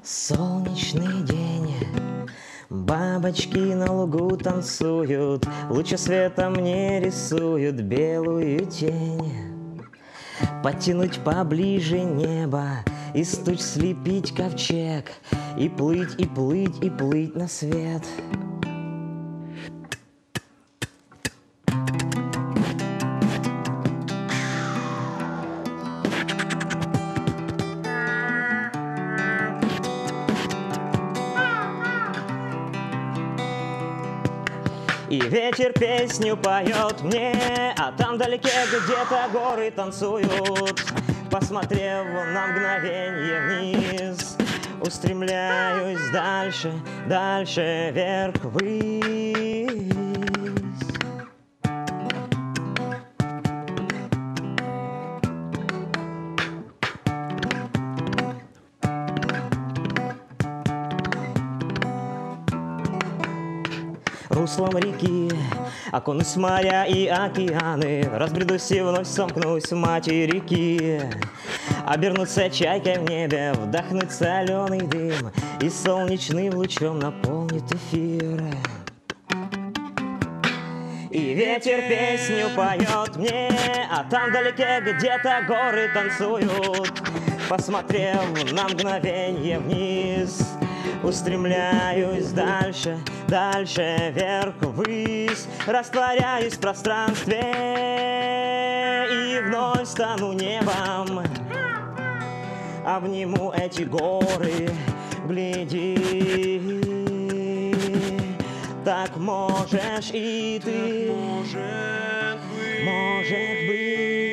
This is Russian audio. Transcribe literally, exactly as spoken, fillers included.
Солнечный день, бабочки на лугу танцуют, лучи света мне рисуют белую тень. Подтянуть поближе небо, из туч слепить ковчег, и плыть, и плыть, и плыть на свет. И ветер песню поет мне, а там вдалеке где-то горы танцуют. Посмотрев на мгновенье вниз, устремляюсь дальше, дальше вверх, ввысь. Руслом реки окунусь в моря и океаны, разбредусь и вновь сомкнусь в материки. Обернуться чайкой в небе, вдохнуть соленый дым, и солнечным лучом наполнит эфир. И ветер песню поет мне, а там вдалеке где-то горы танцуют. Посмотрев на мгновенье вниз, устремляюсь дальше, дальше вверх, ввысь, растворяюсь в пространстве и вновь стану небом. Обниму эти горы, гляди, так можешь и ты, может быть.